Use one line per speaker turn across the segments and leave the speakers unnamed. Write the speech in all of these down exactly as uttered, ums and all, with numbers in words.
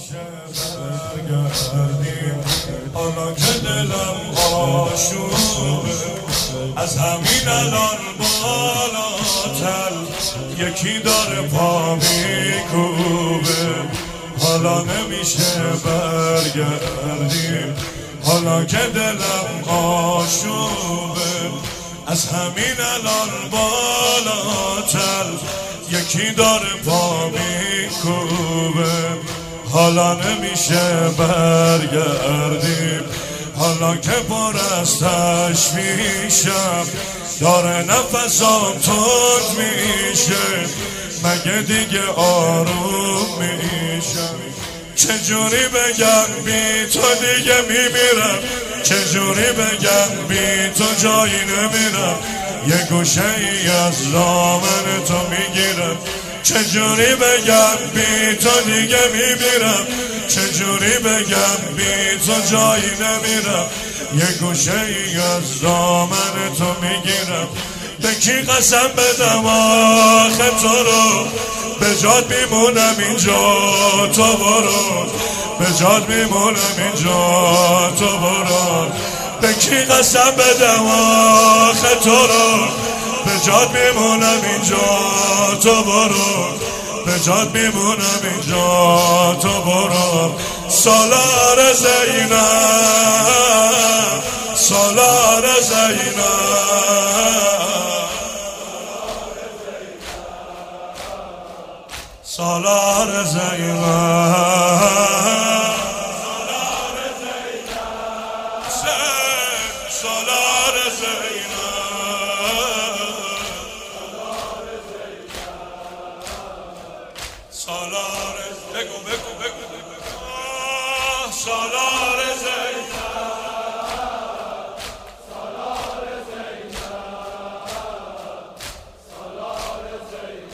میشه برگردیم حالا که دلم آشوبه از همین الان بالاتر یکی داره پا میکوبه حالا نمیشه برگردیم حالا که دلم آشوبه از همین الان بالاتر یکی داره پا میکوبه حالا نمیشه برگردیم حالا که پر از تشویشم داره نفسام تند میشه مگه دیگه آروم میشم چجوری بگم بی تو دیگه میمیرم چجوری بگم بی تو جایی نمیرم یه گوشه ای از دامن تو میگیرم چجوری بگم بی تو دیگه میمیرم چجوری بگم بی تو جایی نمیرم یه گوشه ای از دامن تو میگیرم به کی قسم بدم آخه تو رو به جات میمونم اینجا تو برو به جات میمونم اینجا تو برو به کی قسم بدم آخه تو رو به جات میمونم اینجا تو برو به جات میمونم اینجا تو برو سالار زینب سالار زینب سالار زینب سالار زینب سالار بگو بگو بگو سالار زینب سالار زینب سالار زینب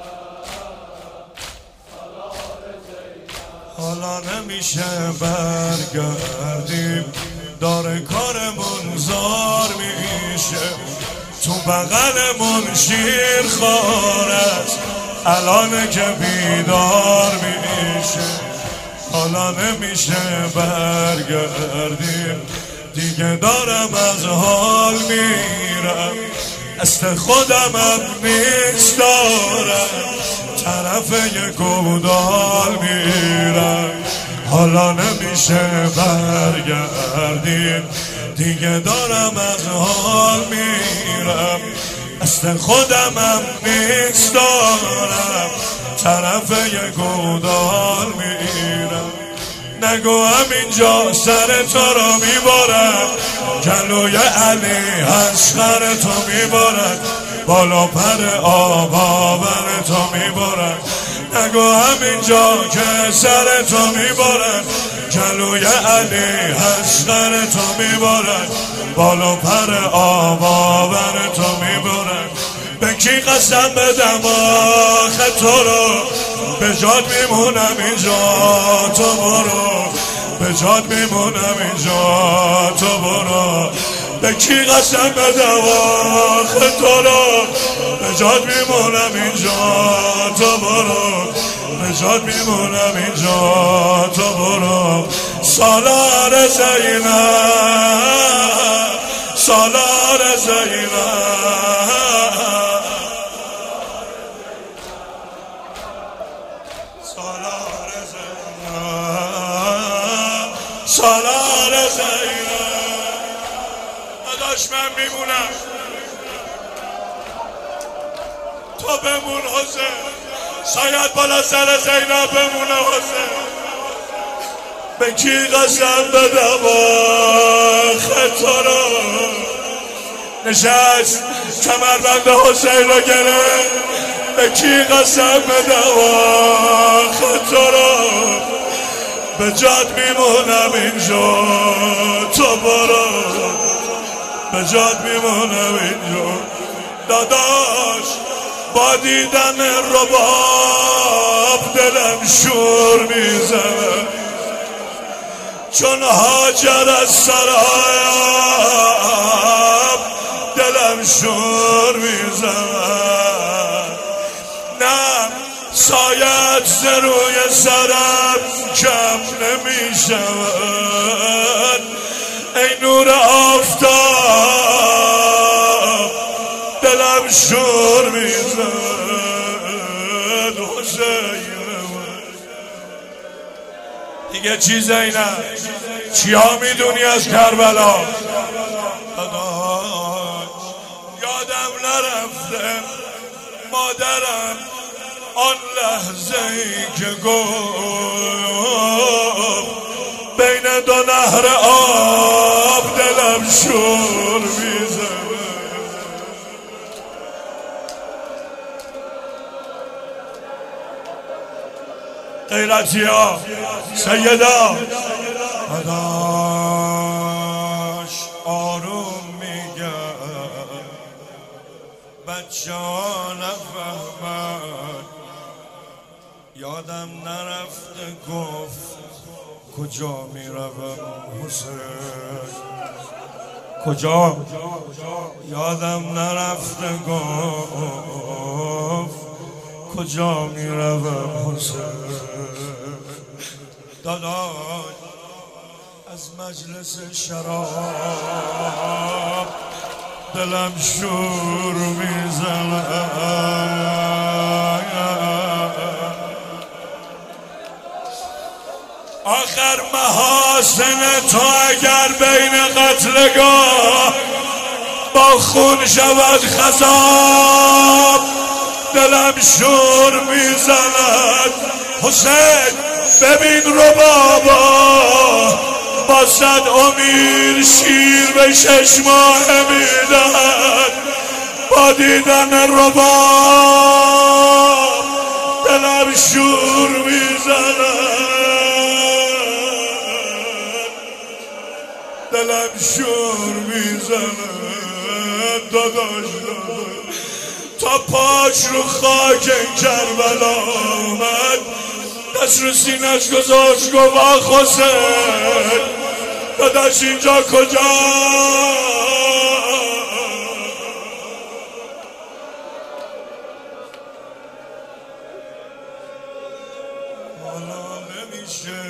سالار زینب حالا نمیشه برگردیم داره کارمون زار میشه تو بغلمون شیر خوار است الان که بیدار میشه حالا نمیشه برگردیم دیگه دارم از حال میرم است خودم هم نیست دارم طرف یک گودال میرم حالا نمیشه برگردیم دیگه دارم از حال میرم است خودم هم نیست دارم طرف یک گودال میرم نگو همینجا سر تو رو میبارم جلوی علی اصغر تو میبارم بالا پر آبا بر تو میبارم نگو همینجا که سر تو میبارم جلوی علی اصغر تو میبارم بالا پر آبا بر تو میبارم به کی قسم بدم آخه تو رو به جات میمونم اینجا تو برو به جات میمونم اینجا تو برو به کی قسم بدم آخه تو رو به جات میمونم اینجا تو برو به جات میمونم اینجا تو برو سالار زینب سالار زینب سالار زینب سالار زینب نداشت من میمونم تو بمون حسین شاید بالا سر زینب بمونه حسین به کی قسم بدم آخه تو رو نشست کمربند حسین رو گرفت به کی قسم بدم آخه تو رو به جات میمونم اینجا تو برو به جات میمونم اینجا داداش با دیدن رباب دلم شور میزنه چون هاجر از سراب دلم شور میزنه نه سایت ز روی سرم کم نمی شود ای نور آفتاب دلم شور میزد حسین دیگه چیزی نه چیا میدونی از کربلا یادم نرفته مادرم آن لحظه ای که گفت بین دو نهر آب دلم شور میزد غیرتی ها سیدا داداش آروم میگم بچه ها نفهمن یادم نرفته گفت کجا میروم حسین کجا یادم نرفته گفت کجا میروم حسین داداش از مجلس شراب دلم شور میزنه آخر محاسن تو اگر بین قتلگاه با خون شود خضاب دلم شور میزند حسین ببین رو بابا با صد امیر شیر به شش ماه میدهد با دیدن رباب دلم شور میزند دلم شور میزند داداش تا پاش رو خاک کربلا آمد دست رو سینش گذاشت گفت آخ حسین داداش اینجا کجا حالا نمیشه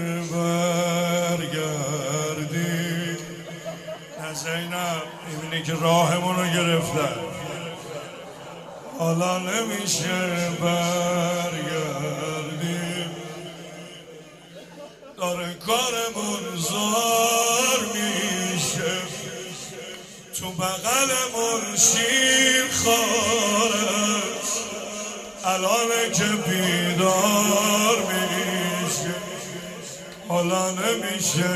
برگردی نه زینب میبینی که راهمون رو گرفتن حالا نمیشه برگردیم داره کارمون زار میشه تو بغلمون شیر خارست الانه که بیدار میشه حالا نمیشه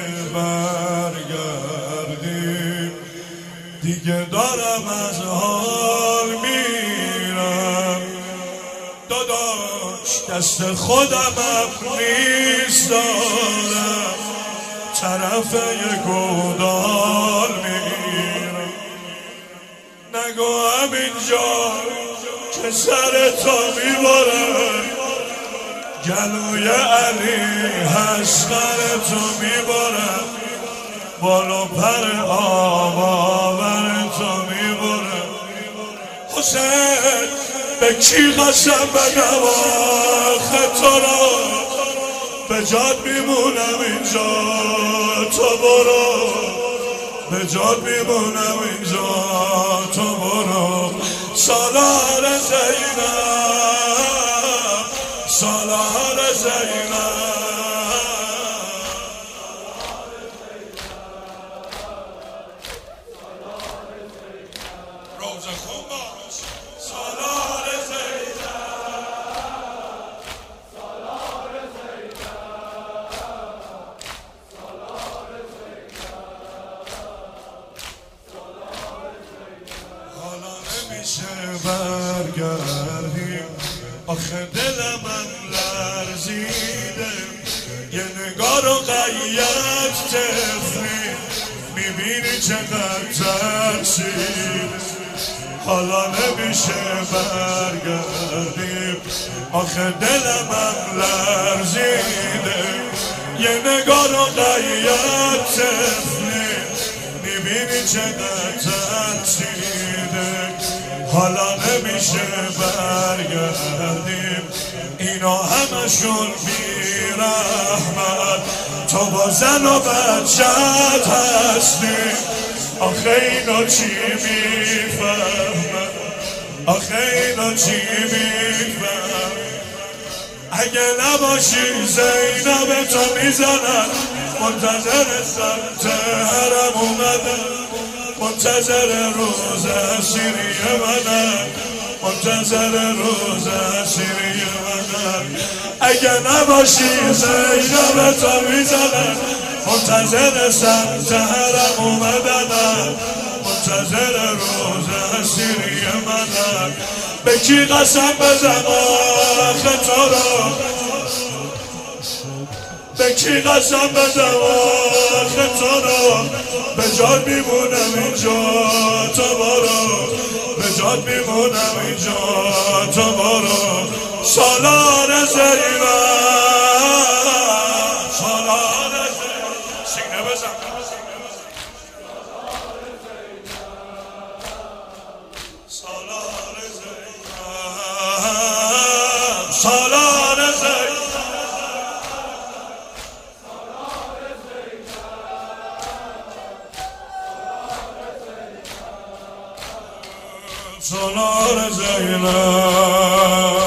برگردیم دیگه دارم از حال میرم داداش دست خودم هم نیست دارم طرف یه گودال میرم نگو همینجا که سر تو میبرم گلوی علی حسقر تو میبرم بالو پر آباور تو میبرم حسین به کی قسم بدم آخه تو را به جاد میمونم اینجا تو برو به جاد میمونم اینجا تو برو سالار زینب سالار زینب برگردیم آخه دل من لرزیده یه نگاه رو قید تفلی میبینی چقدر ترسید حالا نمیشه برگردیم آخه دل من لرزیده یه نگاه رو قید تفلی میبینی چقدر ترسیده حالا نمیشه برگردیم اینا همشون میرن احمد تو با زن و بچت هستی آخه اینا چی میفهمن آخه اینا چی میفهمن اگه نباشی زینب تو میزنن منتظر سمت حرم اومدن منتظر روز اسیری منن منتظر روز اسیری منن اگه نباشی زینب تو میزنن منتظر سمت حرم اومدن منتظر روز اسیری منن به کی قسم بزن آخه تو رو به کی قسم بزن آخه تو رو به جان میمونم اینجا تو برو به جان میمونم اینجا تو برو سالار زینب سالار زینب سینه بزن سالار زینب سالار زینب سالار زینب